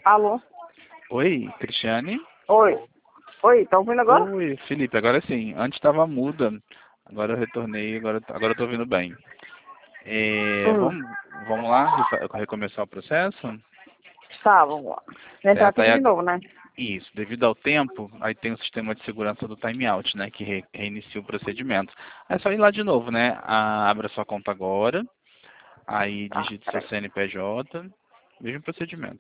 Alô? Oi, Cristiane? Oi. Oi, tá ouvindo agora? Oi, Felipe, agora sim. Antes estava muda, agora eu retornei, agora eu tô ouvindo bem. É, Hum, vamos lá recomeçar o processo? tá, vamos lá. Entrar Certo, tudo de novo, né? isso, devido ao tempo, aí tem o sistema de segurança do timeout, né, que reinicia o procedimento. É só ir lá de novo, né? Abra sua conta agora, aí Tá, digite seu peraí. CNPJ, mesmo procedimento.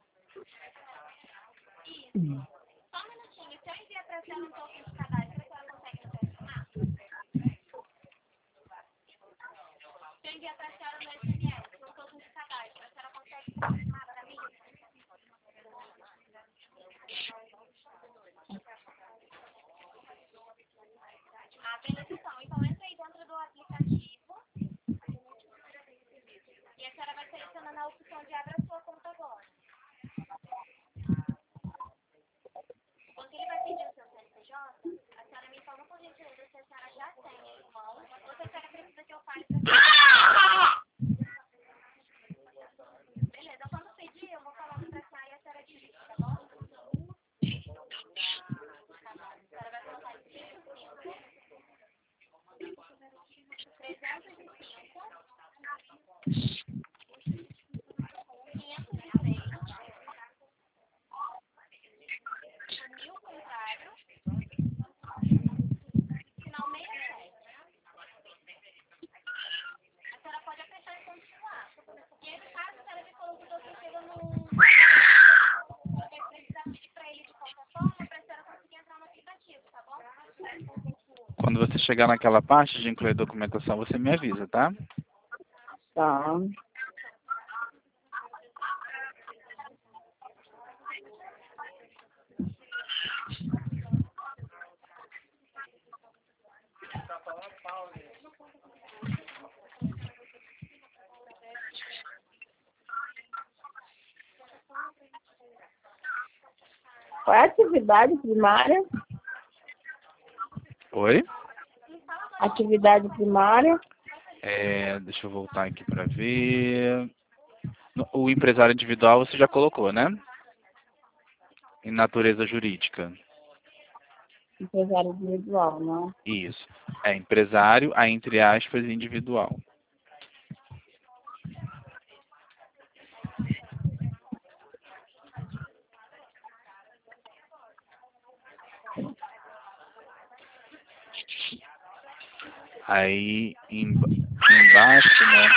Hum. Quando você chegar naquela parte de incluir documentação, você me avisa, tá? Tá. Qual é a atividade primária? Oi? Atividade primária. Deixa eu voltar aqui para ver. O empresário individual você já colocou, né? Em natureza jurídica. Empresário individual, não? Isso. É empresário, a entre aspas, individual. Aí embaixo, né?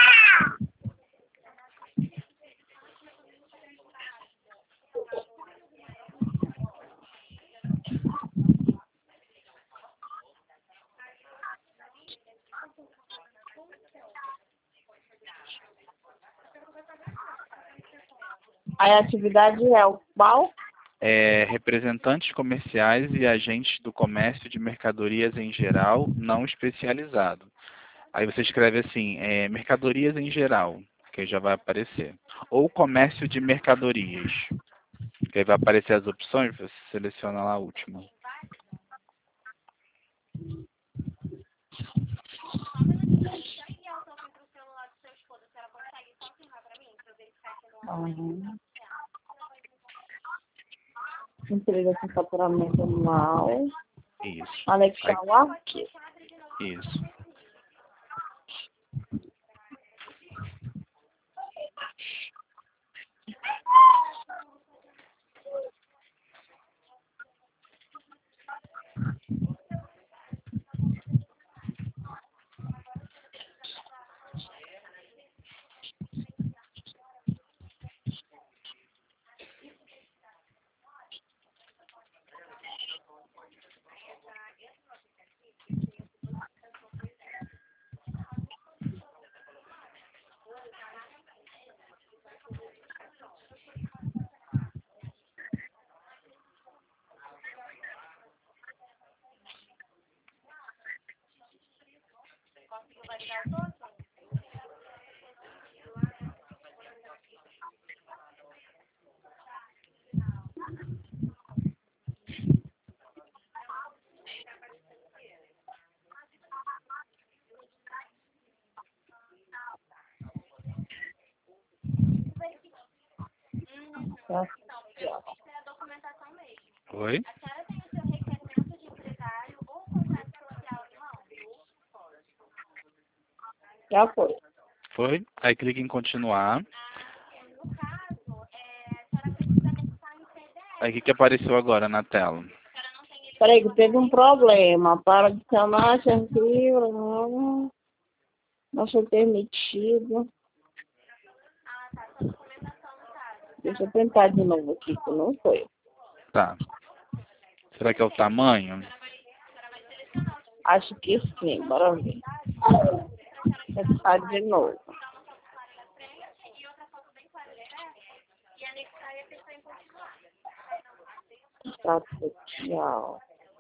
Aí a atividade é o qual? Representantes comerciais e agentes do comércio de mercadorias em geral, não especializado. Aí você escreve assim, mercadorias em geral, que aí já vai aparecer. Ou comércio de mercadorias, que aí vai aparecer as opções, você seleciona lá a última. Uhum. Empresa com faturamento anual. Isso. Anexar o arquivo. Isso. Tá. Foi? Já foi. Foi? Aí clica em continuar. Aí o que apareceu agora na tela? Peraí, que teve um problema. Para adicionar esse arquivo, não foi permitido. Deixa eu tentar de novo aqui, que não foi. Tá. Será que é o tamanho? Acho que sim, bora ver. Tentar de novo. Status social.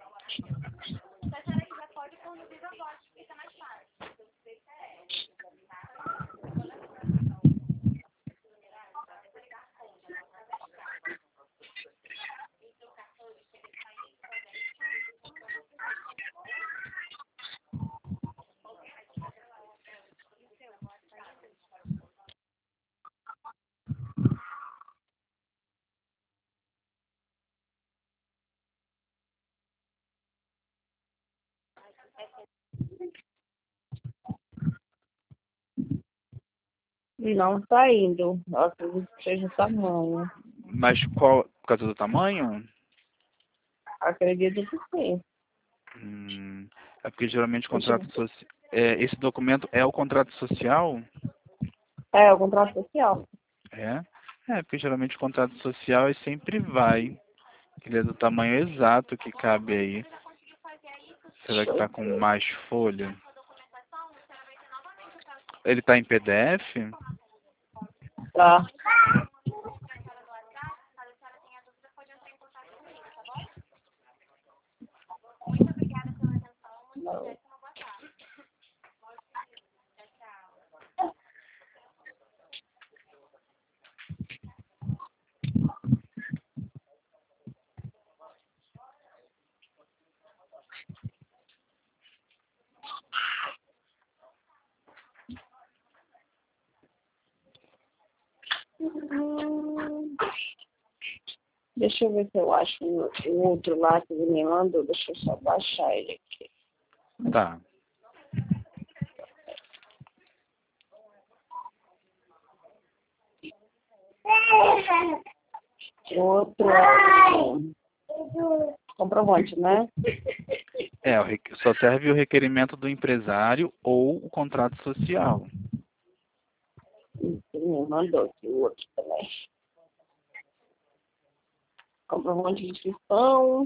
Não está indo. Eu acredito que seja o tamanho. Mas qual? Por causa do tamanho? Acredito que sim. É porque geralmente Deixa eu contrato ver. social. Esse documento é o contrato social? É, o contrato social. É? É, porque geralmente o contrato social ele sempre vai. Ele é do tamanho exato que cabe aí. Será que está com mais folha? Ele está em PDF? Tá. Não. Deixa eu ver se eu acho o outro lá que ele me mandou. Deixa eu só baixar ele aqui. Tá. O outro é o comprovante, né? Só serve o requerimento do empresário ou o contrato social. Ele me mandou aqui o outro também. Comprovante de inscrição.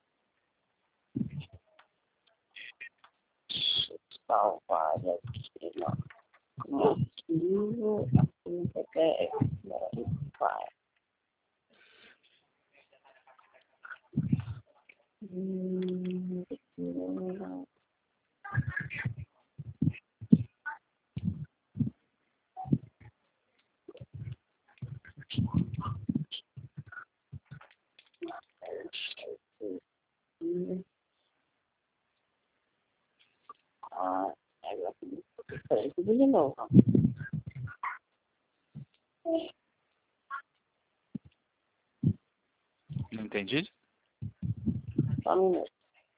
Deixa eu salvar aqui, não. Arquivo, arquivo PDF. Vai. Hum, Ah, agora peraí, tudo de novo. Não entendi? Só um minuto.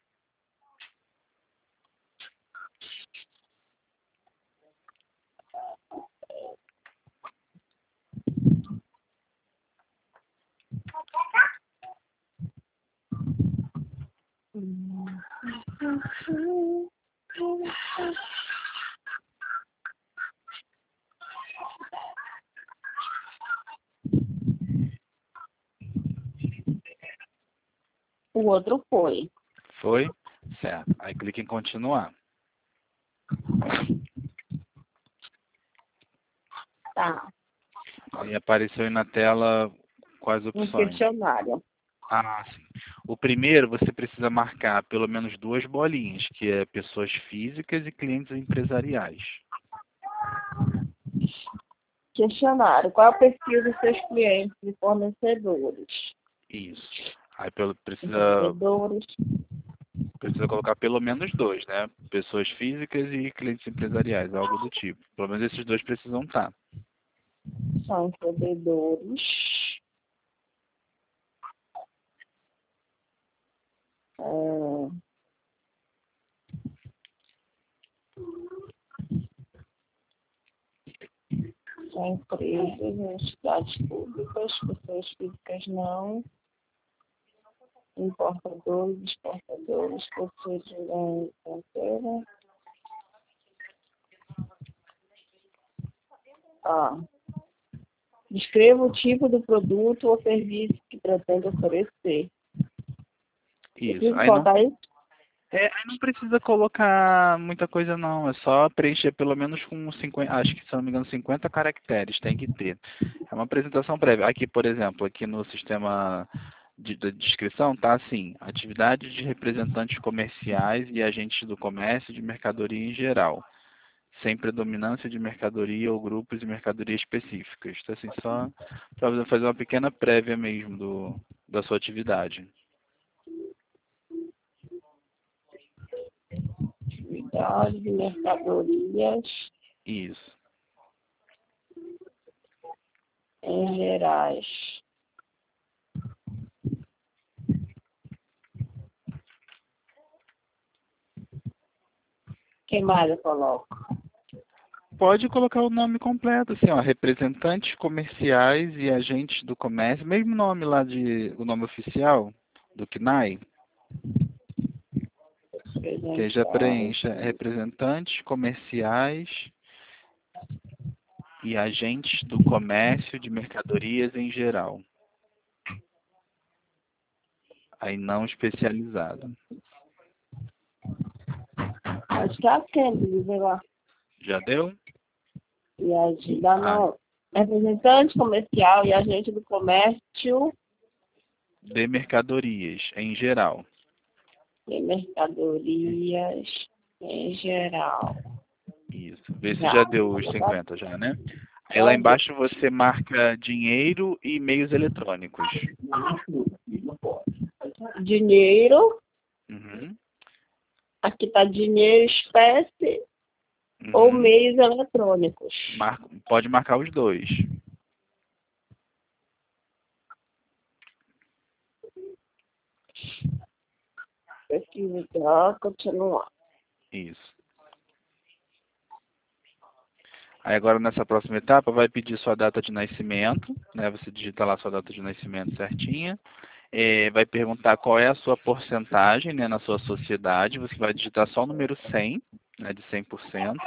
O outro foi. Foi? Certo. Aí clica em continuar. Tá. Aí apareceu aí na tela quais Um opções. questionário. Ah, sim. O primeiro você precisa marcar pelo menos duas bolinhas, que é pessoas físicas e clientes empresariais. Questionário. Qual é o perfil dos seus clientes e fornecedores? Isso. Aí precisa Empreendedores. colocar pelo menos dois, né? Pessoas físicas e clientes empresariais, algo do tipo. Pelo menos esses dois precisam estar. São empreendedores. é, são empresas, entidades públicas, pessoas físicas não, importadores, exportadores, pessoas de língua estrangeira. Descreva o tipo do produto ou serviço que pretende oferecer. Isso. Preciso Aí não, colocar isso? aí não precisa colocar muita coisa não, é só preencher pelo menos com 50, acho que se não me engano 50 caracteres, tem que ter. É uma apresentação prévia. Aqui, por exemplo, aqui no sistema de descrição tá assim, atividades de representantes comerciais e agentes do comércio de mercadoria em geral, sem predominância de mercadoria ou grupos de mercadoria específicas. Então, assim, só para você fazer uma pequena prévia mesmo da sua atividade. Atividade de mercadorias Isso. em gerais. Quem mais eu coloco? Pode colocar o nome completo, assim, ó, representantes comerciais e agentes do comércio, mesmo nome lá o nome oficial do CNAE, que aí já Representantes. preencha representantes comerciais e agentes do comércio de mercadorias em geral. Aí não especializado. Acho que é aquele, dizer lá. Já deu? E a dá Ah, no representante comercial e agente do comércio de mercadorias em geral. e mercadorias em geral. Isso. Vê se Já. já deu os 50 já, né? Aí lá embaixo você marca dinheiro e meios eletrônicos. Dinheiro. Uhum. Aqui está dinheiro, espécie ou Uhum. meios eletrônicos. Pode marcar os dois. Pesquisa, continuar. Isso. Aí agora nessa próxima etapa vai pedir sua data de nascimento, né? Você digita lá sua data de nascimento certinha. Vai perguntar qual é a sua porcentagem, né, na sua sociedade. Você vai digitar só o número 100, né, de 100%.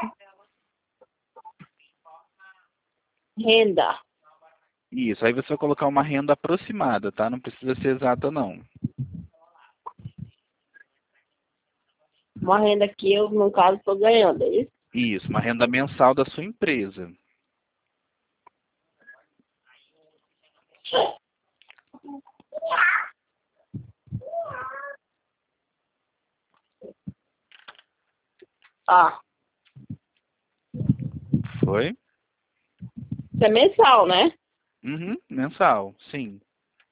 Renda. Isso. Aí você vai colocar uma renda aproximada, tá? Não precisa ser exata, não. Uma renda que eu, no caso, estou ganhando, é isso? Isso. Uma renda mensal da sua empresa. Ah, Foi? isso é mensal, né? Uhum. Mensal. Sim.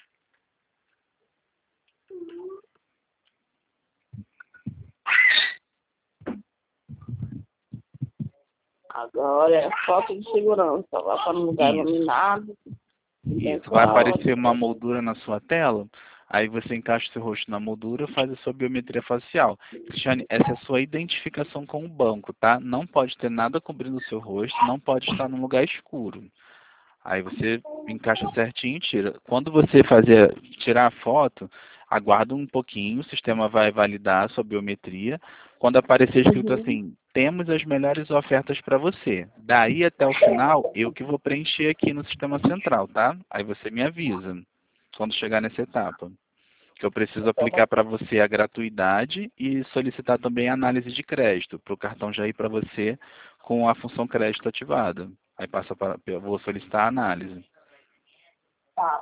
Agora é foto de segurança. Vai para um lugar Isso. iluminado. Isso, vai aparecer uma moldura na sua tela, aí você encaixa o seu rosto na moldura, faz a sua biometria facial. Cristiane, essa é a sua identificação com o banco, tá? Não pode ter nada cobrindo o seu rosto, não pode estar num lugar escuro. Aí você encaixa certinho e tira. Quando você tirar a foto, aguarda um pouquinho, o sistema vai validar a sua biometria. Quando aparecer escrito Uhum. assim, temos as melhores ofertas para você. Daí até o final, eu que vou preencher aqui no sistema central, tá? Aí você me avisa quando chegar nessa etapa. Que eu preciso aplicar para você a gratuidade e solicitar também a análise de crédito, para o cartão já ir para você com a função crédito ativada. Aí passa para, eu vou solicitar a análise. Tá.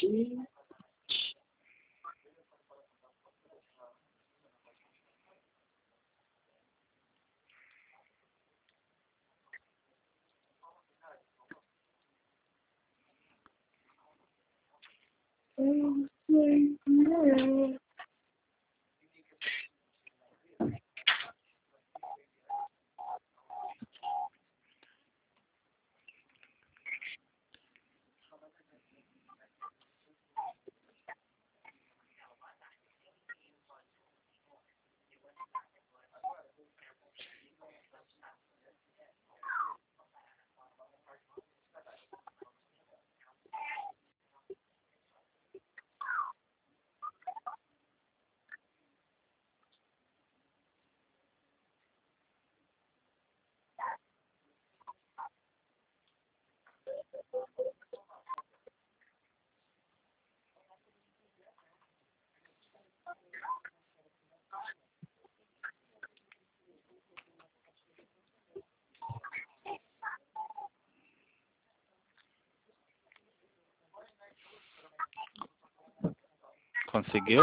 Conseguiu?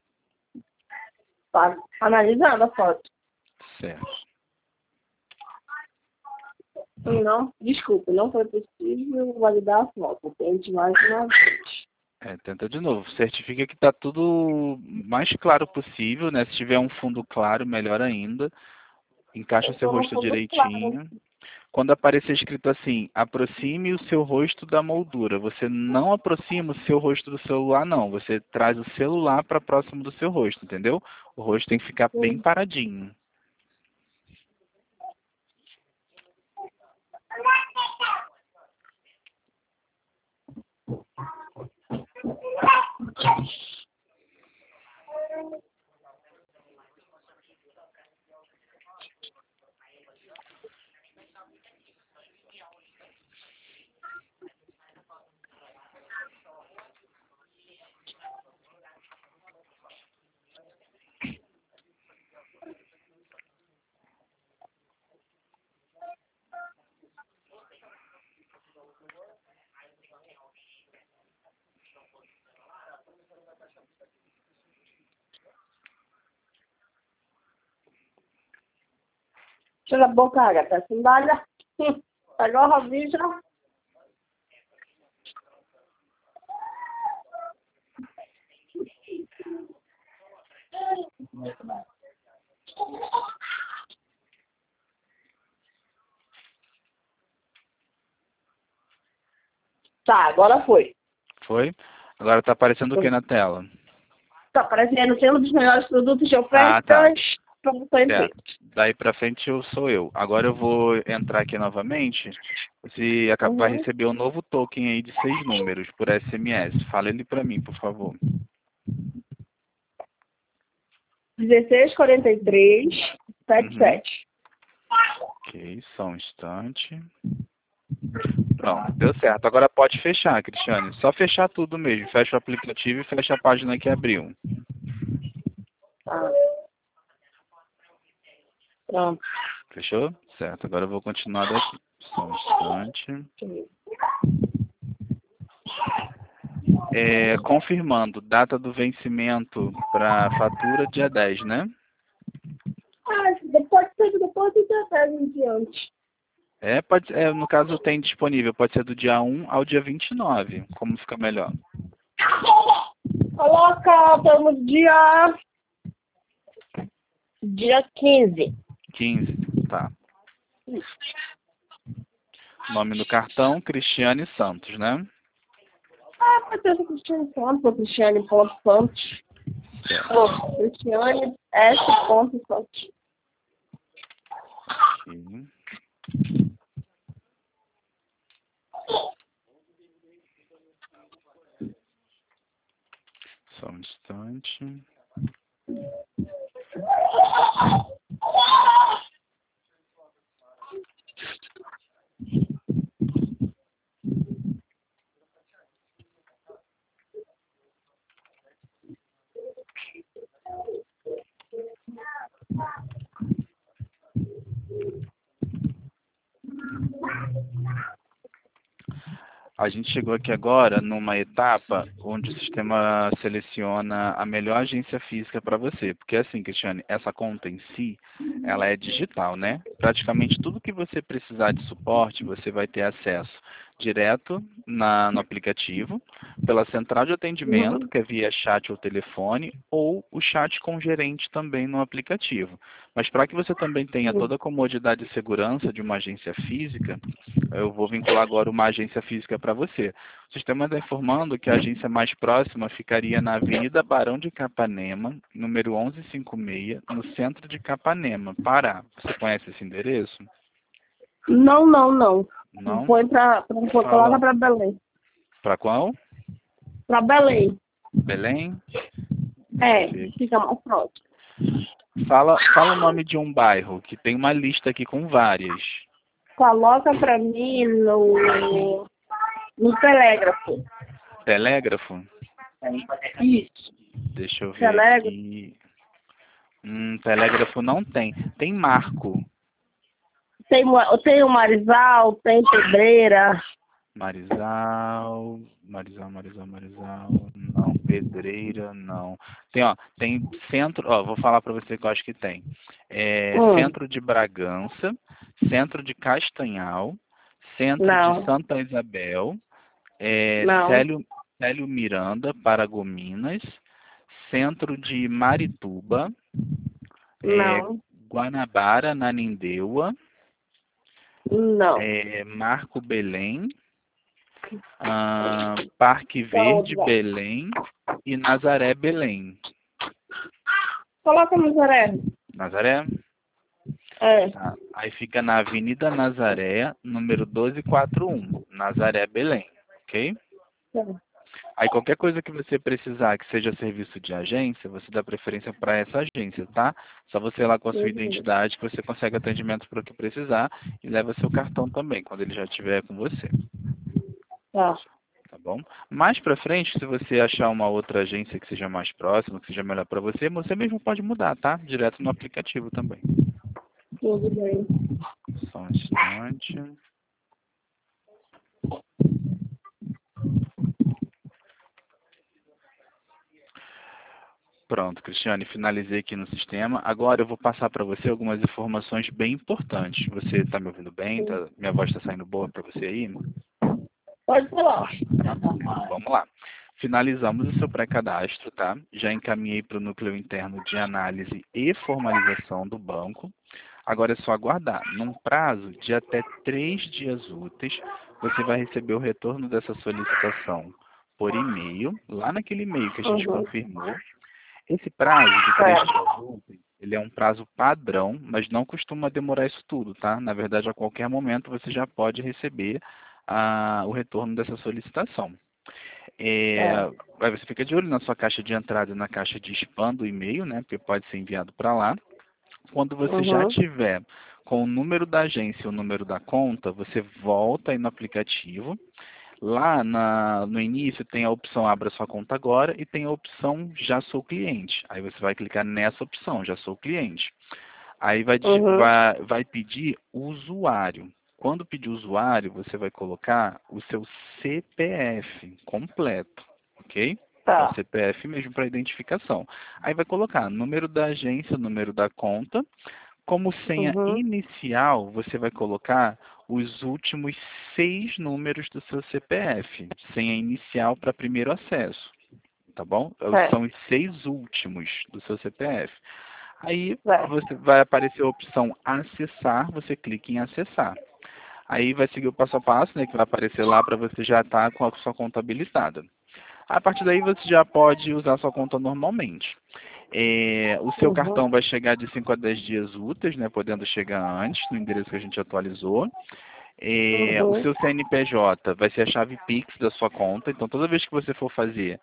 Tá analisando a foto. Certo. Não, desculpa, não foi possível validar a foto. Tente mais uma vez. Tenta de novo. Certifica que está tudo mais claro possível, né? Se tiver um fundo claro, melhor ainda. Encaixa seu rosto direitinho. Quando aparecer escrito assim, aproxime o seu rosto da moldura, você não aproxima o seu rosto do celular, não. Você traz o celular para próximo do seu rosto, entendeu? O rosto tem que ficar bem paradinho. Tira a boca, gata. Sandália. Agora avisa. Tá, agora foi. Foi? Agora está aparecendo o que na tela? Tá aparecendo sendo dos melhores produtos de ofertas Tá. para você Certo. Daí pra frente sou eu. Agora eu vou entrar aqui novamente. Você vai receber um novo token aí de 6 números por SMS. Fala ele pra mim, por favor. 164377. Ok, só um instante. Pronto, deu certo. Agora pode fechar, Cristiane. Só fechar tudo mesmo. Fecha o aplicativo e fecha a página que abriu. Tá. Pronto. Fechou? Certo. Agora eu vou continuar daqui. Só um instante. Confirmando, data do vencimento para fatura dia 10, né? Depois de 10 em diante. No caso tem disponível, pode ser do dia 1 ao dia 29, como fica melhor? Coloca, estamos dia 15. 15, tá. Nome do cartão, Cristiane Santos, né? Pode ser Cristiane Santos, ou Cristiane.Santos. Ou Cristiane S.Santos. Aqui. Só um instante. A gente chegou aqui agora numa etapa onde o sistema seleciona a melhor agência física para você. Porque assim, Cristiane, essa conta em si, ela é digital, né? Praticamente tudo que você precisar de suporte, você vai ter acesso direto no aplicativo, pela central de atendimento, Uhum. que é via chat ou telefone, ou o chat com o gerente também no aplicativo. Mas para que você também tenha toda a comodidade e segurança de uma agência física, eu vou vincular agora uma agência física para você. O sistema está informando que a agência mais próxima ficaria na Avenida Barão de Capanema, número 1156, no centro de Capanema, Pará. Você conhece esse endereço? Não, não, não. Não? Foi coloca Fala. para Belém. Para qual? Para Belém. Belém? Deixa eu É, ver aqui. fica mais próximo. Fala o nome de um bairro, que tem uma lista aqui com várias. Coloca para mim no telégrafo. Telégrafo? Isso. Deixa eu ver Telégrafo. aqui. Telégrafo não tem. Tem Marco. Tem o Marizal, tem Pedreira. Marizal. Não. Pedreira, não. Tem centro, vou falar para você que eu acho que tem. Hum, Centro de Bragança, Centro de Castanhal, Centro de não, Santa Isabel, não, Célio Miranda, Paragominas, Centro de Marituba, é, não, Guanabara, Nanindeua, não. Marco Belém, Parque Então, Verde, Belém e Nazaré, Belém. coloca no Nazaré. Nazaré? É. Tá. Aí fica na Avenida Nazaré, número 1241, Nazaré, Belém, ok? Aí qualquer coisa que você precisar que seja serviço de agência, você dá preferência para essa agência, tá? Só você ir lá com a sua Uhum. identidade que você consegue atendimento para o que precisar e leva seu cartão também, quando ele já estiver com você, Tá. tá bom? Mais para frente, se você achar uma outra agência que seja mais próxima, que seja melhor para você mesmo pode mudar, tá? Direto no aplicativo também. Tudo bem. Só um instante. Pronto, Cristiane, finalizei aqui no sistema. Agora eu vou passar para você algumas informações bem importantes. Você está me ouvindo bem? Minha voz está saindo boa para você aí? Pode falar. Vamos lá. Finalizamos o seu pré-cadastro, tá? Já encaminhei para o núcleo interno de análise e formalização do banco. Agora é só aguardar. Num prazo de até 3 dias úteis, você vai receber o retorno dessa solicitação por e-mail, lá naquele e-mail que a gente Uhum. confirmou. Esse prazo de 3 É. dias úteis, ele é um prazo padrão, mas não costuma demorar isso tudo, tá? Na verdade, a qualquer momento você já pode receber o retorno dessa solicitação. É. Aí você fica de olho na sua caixa de entrada e na caixa de spam do e-mail, né? Porque pode ser enviado para lá. Quando você já Uhum. tiver com o número da agência e o número da conta, você volta aí no aplicativo. Lá no início tem a opção Abra sua conta agora e tem a opção Já sou cliente. Aí você vai clicar nessa opção, Já sou cliente. Aí Uhum. vai pedir o usuário. Quando pedir o usuário, você vai colocar o seu CPF completo, ok? É o Tá. CPF mesmo para identificação. Aí vai colocar número da agência, número da conta. Como senha Uhum. inicial, você vai colocar os últimos 6 números do seu CPF. Senha inicial para primeiro acesso, tá bom? É. São os 6 últimos do seu CPF. Aí É. você vai aparecer a opção acessar, você clica em acessar. Aí vai seguir o passo a passo, né, que vai aparecer lá para você já estar com a sua conta habilitada. A partir daí você já pode usar a sua conta normalmente. O seu Uhum. cartão vai chegar de 5 a 10 dias úteis, né, podendo chegar antes, no endereço que a gente atualizou. O Uhum. seu CNPJ vai ser a chave Pix da sua conta. Então, toda vez que você for fazer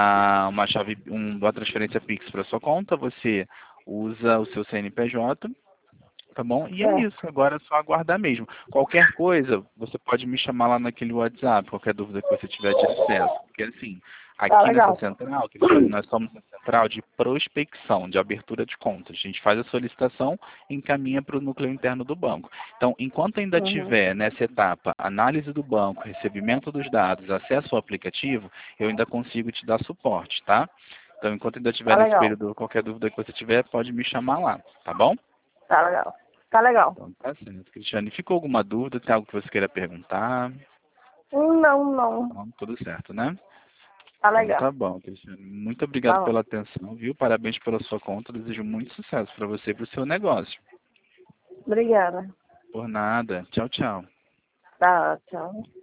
uma transferência Pix para sua conta, você usa o seu CNPJ, tá bom? E é É. isso. Agora é só aguardar mesmo. Qualquer coisa, você pode me chamar lá naquele WhatsApp, qualquer dúvida que você tiver de acesso. Porque, assim, Aqui Tá nessa legal. central, Cristiane, nós somos uma central de prospecção, de abertura de contas. A gente faz a solicitação e encaminha para o núcleo interno do banco. Então, enquanto ainda Uhum. tiver nessa etapa análise do banco, recebimento dos dados, acesso ao aplicativo, eu ainda consigo te dar suporte, tá? Então, enquanto ainda Tá tiver nesse legal. período, qualquer dúvida que você tiver, pode me chamar lá, tá bom? Tá legal. Tá legal. Então, tá certo. Cristiane, ficou alguma dúvida? Tem algo que você queira perguntar? Não, não. Não, tudo certo, né? Tá Então legal. tá bom, Cristiane. Muito obrigado Tá bom. pela atenção, viu? Parabéns pela sua conta. Desejo muito sucesso para você e para o seu negócio. Obrigada. Por nada. Tchau, tchau. Tá, tchau.